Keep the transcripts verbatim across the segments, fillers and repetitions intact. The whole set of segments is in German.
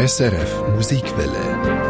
S R F Musikwelle.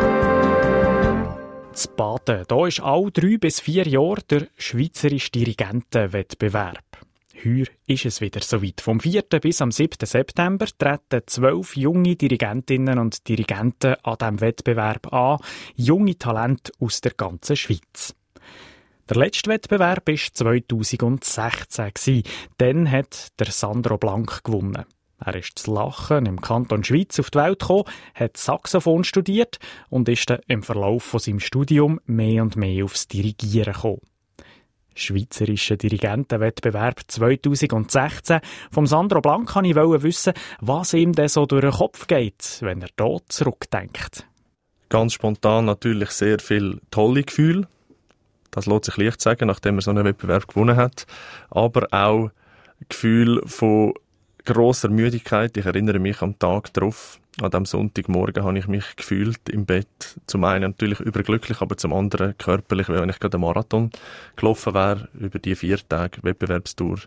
Zu Baden, da ist alle drei bis vier Jahre der Schweizerische Dirigentenwettbewerb. Heuer ist es wieder soweit. Vom vierten bis am siebten September treten zwölf junge Dirigentinnen und Dirigenten an diesem Wettbewerb an, junge Talente aus der ganzen Schweiz. Der letzte Wettbewerb war zweitausendsechzehn. Dann hat der Sandro Blank gewonnen. Er ist zu Lachen im Kanton Schweiz auf die Welt gekommen, hat Saxophon studiert und ist dann im Verlauf von seinem Studium mehr und mehr aufs Dirigieren gekommen. Schweizerischer Dirigentenwettbewerb zweitausendsechzehn. Vom Sandro Blank wollte ich wissen, was ihm denn so durch den Kopf geht, wenn er hier zurückdenkt. Ganz spontan natürlich sehr viele tolle Gefühle. Das lässt sich leicht sagen, nachdem er so einen Wettbewerb gewonnen hat. Aber auch Gefühl von grosser Müdigkeit. Ich erinnere mich am Tag darauf. An diesem Sonntagmorgen habe ich mich gefühlt im Bett. Zum einen natürlich überglücklich, aber zum anderen körperlich, wie wenn ich gerade einen Marathon gelaufen wäre über die vier Tage Wettbewerbstour.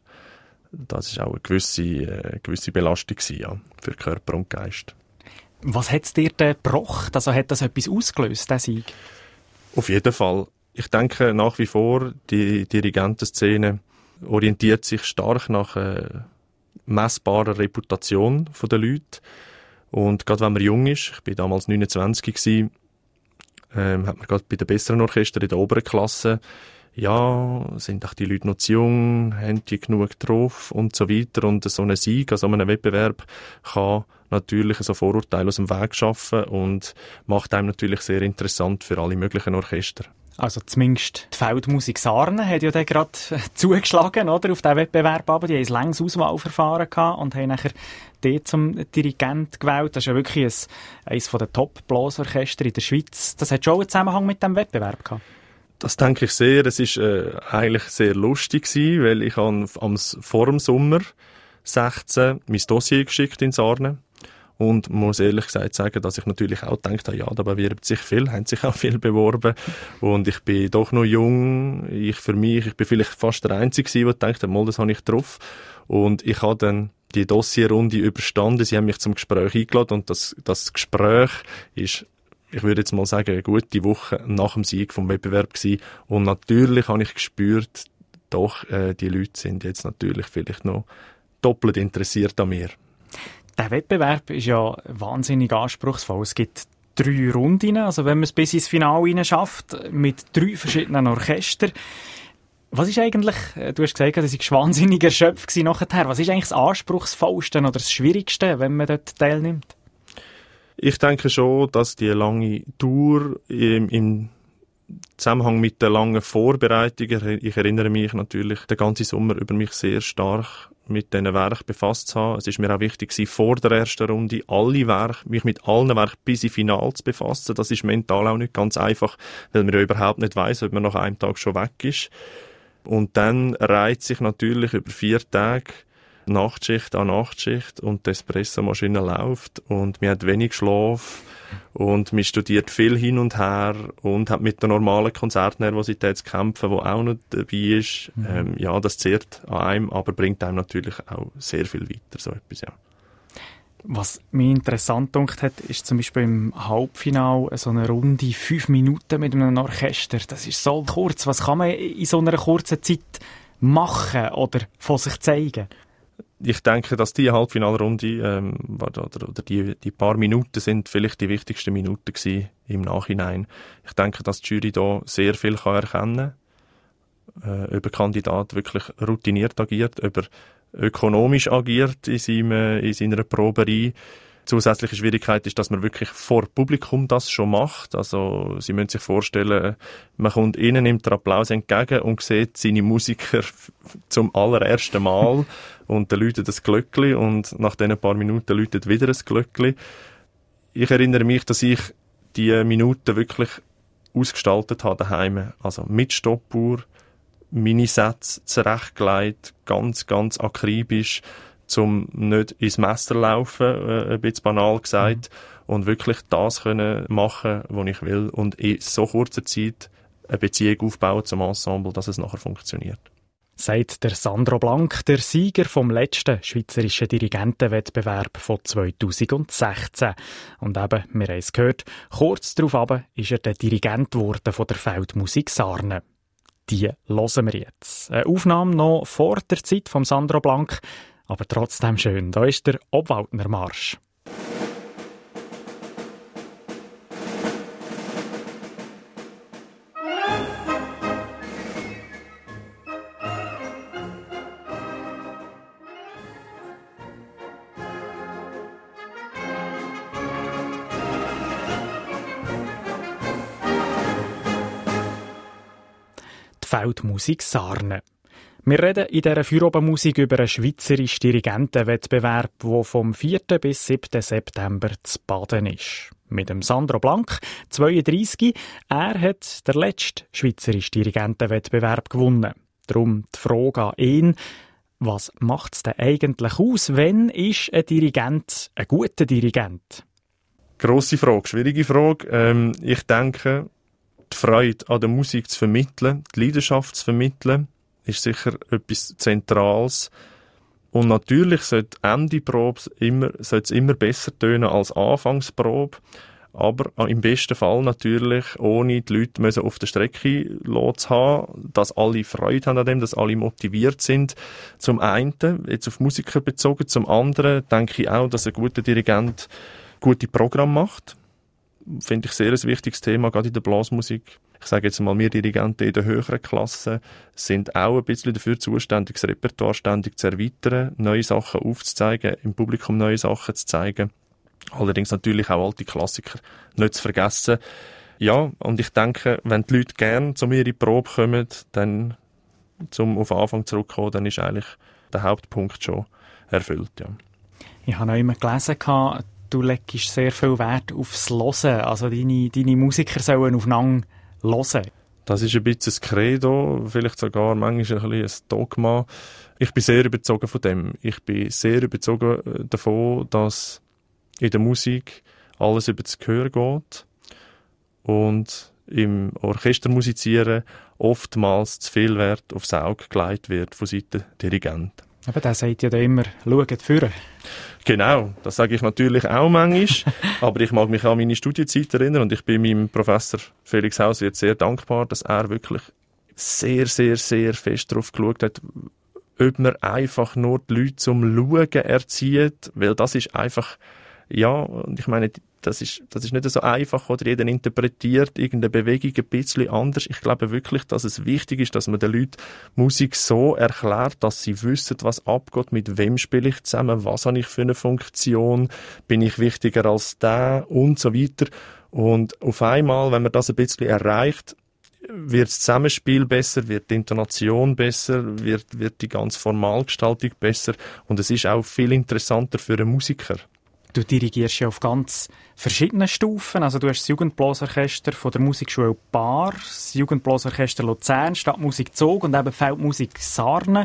Das war auch eine gewisse, äh, gewisse Belastung gewesen, ja, für Körper und Geist. Was hat es dir denn gebracht? Also hat das etwas ausgelöst, der Sieg? Auf jeden Fall. Ich denke nach wie vor, die Dirigentenszene orientiert sich stark nach äh, messbarer Reputation der Leute. Und gerade wenn man jung ist, ich war damals neunundzwanzig, gewesen, ähm, hat man gerade bei den besseren Orchestern in der oberen Klasse, ja, sind auch die Leute noch zu jung, haben die genug drauf und so weiter. Und so ein Sieg an so einem Wettbewerb kann natürlich so Vorurteile aus dem Weg schaffen und macht einem natürlich sehr interessant für alle möglichen Orchester. Also zumindest die Feldmusik Sarnen hat ja dann gerade zugeschlagen, oder, auf diesen Wettbewerb. Aber die haben ein langes Auswahlverfahren gehabt und haben nachher den zum Dirigent gewählt. Das ist ja wirklich ein, eines der Top-Blasorchester in der Schweiz. Das hat schon einen Zusammenhang mit diesem Wettbewerb gehabt. Das denke ich sehr. Es war äh, eigentlich sehr lustig gewesen, weil ich am, am, vor dem Sommer sechzehn mein Dossier geschickt in Sarnen. Und muss ehrlich gesagt sagen, dass ich natürlich auch gedacht habe, ja, da bewerben sich viel, haben sich auch viel beworben. Und ich bin doch noch jung. Ich für mich, ich bin vielleicht fast der Einzige, der dachte, mal, das habe ich drauf. Und ich habe dann die Dossierrunde überstanden. Sie haben mich zum Gespräch eingeladen und das, das Gespräch ist, ich würde jetzt mal sagen, eine gute Woche nach dem Sieg vom Wettbewerb gewesen. Und natürlich habe ich gespürt, doch, äh, die Leute sind jetzt natürlich vielleicht noch doppelt interessiert an mir. Der Wettbewerb ist ja wahnsinnig anspruchsvoll. Es gibt drei Runden, also wenn man es bis ins Finale schafft, mit drei verschiedenen Orchestern. Was ist eigentlich, du hast gesagt, das war wahnsinnig erschöpft nachher. Was ist eigentlich das Anspruchsvollste oder das Schwierigste, wenn man dort teilnimmt? Ich denke schon, dass die lange Tour im, im Zusammenhang mit der langen Vorbereitung, ich erinnere mich natürlich den ganzen Sommer über mich sehr stark mit diesen Werken befasst zu haben. Es ist mir auch wichtig, vor der ersten Runde alle Werke, mich mit allen Werken bis ins Finale zu befassen. Das ist mental auch nicht ganz einfach, weil man ja überhaupt nicht weiss, ob man nach einem Tag schon weg ist. Und dann reiht sich natürlich über vier Tage Nachtschicht an Nachtschicht und die Espressomaschine läuft und man hat wenig Schlaf und man studiert viel hin und her und hat mit der normalen Konzertnervosität zu kämpfen, die auch noch dabei ist. Mhm. Ähm, ja, das zehrt an einem, aber bringt einem natürlich auch sehr viel weiter, so etwas, ja. Was mich interessant gedacht hat, ist zum Beispiel im Halbfinale so eine Runde fünf Minuten mit einem Orchester. Das ist so kurz. Was kann man in so einer kurzen Zeit machen oder von sich zeigen? Ich denke, dass die Halbfinalrunde ähm, oder, oder die, die paar Minuten sind vielleicht die wichtigsten Minuten gewesen im Nachhinein. Ich denke, dass die Jury da sehr viel kann erkennen kann, äh, ob ein Kandidat wirklich routiniert agiert, ob er ökonomisch agiert in, seinem, in seiner Proberei. Zusätzliche Schwierigkeit ist, dass man wirklich vor Publikum das schon macht. Also, Sie müssen sich vorstellen, man kommt innen, nimmt den Applaus entgegen und sieht seine Musiker zum allerersten Mal und dann läutet das Glöckli und nach diesen paar Minuten läutet wieder ein Glöckli. Ich erinnere mich, dass ich die Minuten wirklich ausgestaltet habe daheim. Also mit Stoppuhr, Minisätze zurechtgelegt, ganz, ganz akribisch, zum nicht ins Messer laufen, äh, ein bisschen banal gesagt, mhm. und wirklich das können machen, was ich will und in so kurzer Zeit eine Beziehung aufbauen zum Ensemble, dass es nachher funktioniert. sagt der Sandro Blank, der Sieger vom letzten schweizerischen Dirigentenwettbewerb von zweitausendsechzehn. Und eben, wir haben es gehört, kurz darauf ist er der Dirigent geworden von der Feldmusik Sarne. Die hören wir jetzt. Eine Aufnahme noch vor der Zeit von Sandro Blank, aber trotzdem schön. Da ist der Obwaldner Marsch. Feldmusik Sarne. Wir reden in dieser Feierabendmusik über einen schweizerischen Dirigentenwettbewerb, der vom vierten bis siebten September zu Baden ist. Mit dem Sandro Blank, zweiunddreissig. Er hat den letzten schweizerischen Dirigentenwettbewerb gewonnen. Darum die Frage an ihn: Was macht es denn eigentlich aus? Wann ist ein Dirigent ein guter Dirigent? Grosse Frage, schwierige Frage. Ähm, ich denke, die Freude an der Musik zu vermitteln, die Leidenschaft zu vermitteln, ist sicher etwas Zentrales. Und natürlich sollte Ende Probe immer, sollte es immer besser tönen als Anfangsprobe. Aber im besten Fall natürlich, ohne die Leute müssen auf der Strecke zu haben, dass alle Freude haben an dem, dass alle motiviert sind. Zum einen, jetzt auf Musiker bezogen, zum anderen denke ich auch, dass ein guter Dirigent gute Programme macht. Finde ich sehr ein wichtiges Thema, gerade in der Blasmusik. Ich sage jetzt mal, wir Dirigenten in der höheren Klasse sind auch ein bisschen dafür zuständig, das Repertoire ständig zu erweitern, neue Sachen aufzuzeigen, im Publikum neue Sachen zu zeigen. Allerdings natürlich auch alte Klassiker nicht zu vergessen. Ja, und ich denke, wenn die Leute gerne zu mir in die Probe kommen, dann, zum auf den Anfang zurückkommen, dann ist eigentlich der Hauptpunkt schon erfüllt. Ja. Ich habe noch immer gelesen, du legst sehr viel Wert aufs Hören. Also deine, deine Musiker sollen aufeinander hören. Das ist ein bisschen ein Credo, vielleicht sogar manchmal ein bisschen ein Dogma. Ich bin sehr überzeugt von dem. Ich bin sehr überzeugt davon, dass in der Musik alles über das Gehör geht und im Orchestermusizieren oftmals zu viel Wert aufs Auge gelegt wird von Seiten der Dirigenten. Aber der sagt ja immer, schaut führen. Genau, das sage ich natürlich auch manchmal, aber ich mag mich an meine Studienzeit erinnern und ich bin meinem Professor Felix Hauswirth sehr dankbar, dass er wirklich sehr, sehr, sehr fest darauf geschaut hat, ob man einfach nur die Leute zum Schauen erzieht, weil das ist einfach, ja, und ich meine, das ist, das ist nicht so einfach, oder jeder interpretiert irgendeine Bewegung ein bisschen anders. Ich glaube wirklich, dass es wichtig ist, dass man den Leuten Musik so erklärt, dass sie wissen, was abgeht, mit wem spiele ich zusammen, was habe ich für eine Funktion, bin ich wichtiger als der und so weiter. Und auf einmal, wenn man das ein bisschen erreicht, wird das Zusammenspiel besser, wird die Intonation besser, wird, wird die ganze Formalgestaltung besser und es ist auch viel interessanter für einen Musiker. Du dirigierst ja auf ganz verschiedenen Stufen. Also du hast das Jugendblasorchester von der Musikschule Baar, das Jugendblasorchester Luzern, Stadtmusik Zug und eben Feldmusik Sarne.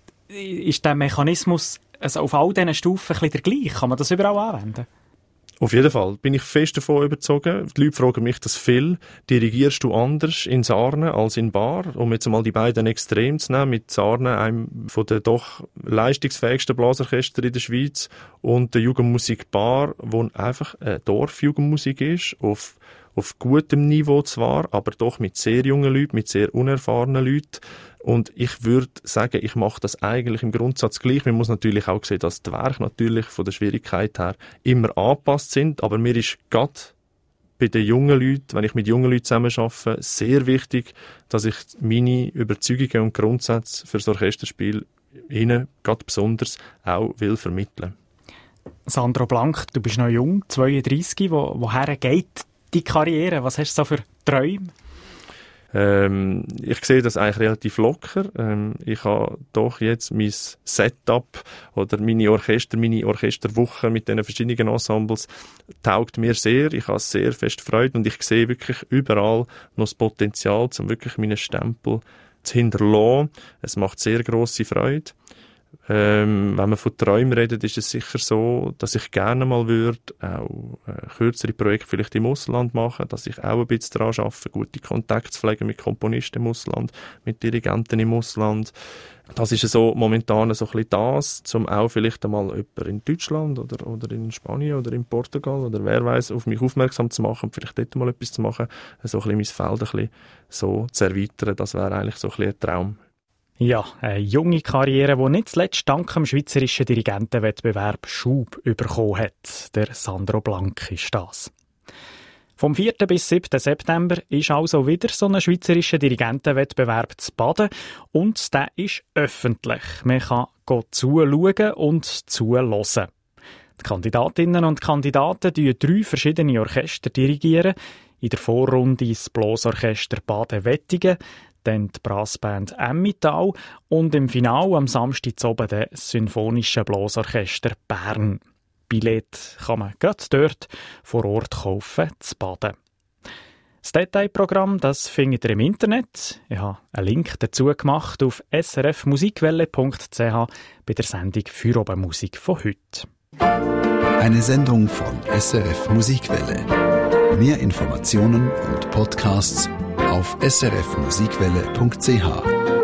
Ist der Mechanismus also auf all diesen Stufen ein bisschen der gleiche? Kann man das überall anwenden? Auf jeden Fall bin ich fest davon überzeugt. Die Leute fragen mich das viel. Dirigierst du anders in Sarne als in Baar? Um jetzt mal die beiden Extreme zu nehmen, mit Sarne, einem von den doch leistungsfähigsten Blasorchester in der Schweiz, und der Jugendmusik Baar, wo einfach eine Dorfjugendmusik ist, auf, auf gutem Niveau zwar, aber doch mit sehr jungen Leuten, mit sehr unerfahrenen Leuten. Und ich würde sagen, ich mache das eigentlich im Grundsatz gleich. Man muss natürlich auch sehen, dass die Werke natürlich von der Schwierigkeit her immer angepasst sind. Aber mir ist gerade bei den jungen Leuten, wenn ich mit jungen Leuten zusammen arbeite, sehr wichtig, dass ich meine Überzeugungen und Grundsätze für das Orchesterspiel ihnen gerade besonders auch will vermitteln. Sandro Blank, du bist noch jung, zweiunddreissig. Wo, woher geht die Karriere? Was hast du so für Träume? Ähm, ich sehe das eigentlich relativ locker. Ähm, ich habe doch jetzt mein Setup oder meine Orchester, meine Orchesterwoche mit den verschiedenen Ensembles taugt mir sehr. Ich habe sehr fest Freude und ich sehe wirklich überall noch das Potenzial, um wirklich meinen Stempel zu hinterlassen. Es macht sehr grosse Freude. Ähm, wenn man von Träumen redet, ist es sicher so, dass ich gerne mal würde auch äh, kürzere Projekte vielleicht im Ausland machen, dass ich auch ein bisschen daran arbeite, gute Kontakte zu pflegen mit Komponisten im Ausland, mit Dirigenten im Ausland. Das ist so momentan so ein bisschen das, um auch vielleicht einmal jemanden in Deutschland oder, oder in Spanien oder in Portugal oder wer weiß auf mich aufmerksam zu machen und vielleicht dort mal etwas zu machen, so ein bisschen mein Feld ein bisschen so zu erweitern. Das wäre eigentlich so ein bisschen ein Traum. Ja, eine junge Karriere, die nicht zuletzt dank dem schweizerischen Dirigentenwettbewerb Schub bekommen hat. Der Sandro Blank ist das. Vom vierten bis siebten September ist also wieder so ein schweizerischer Dirigentenwettbewerb zu Baden und der ist öffentlich. Man kann zuschauen und zuhören. Die Kandidatinnen und Kandidaten dirigieren drei verschiedene Orchester dirigieren. In der Vorrunde das Blasorchester Baden-Wettingen, dann die Brassband Emmental und im Finale am Samstag oben das Symphonische Blasorchester Bern. Billett kann man gerade dort vor Ort kaufen, zu Baden. Das Detailprogramm das findet ihr im Internet. Ich habe einen Link dazu gemacht auf s r f musikwelle punkt c h bei der Sendung Feierabendmusik von heute. Eine Sendung von S R F Musikwelle. Mehr Informationen und Podcasts auf s r f musikwelle punkt c h.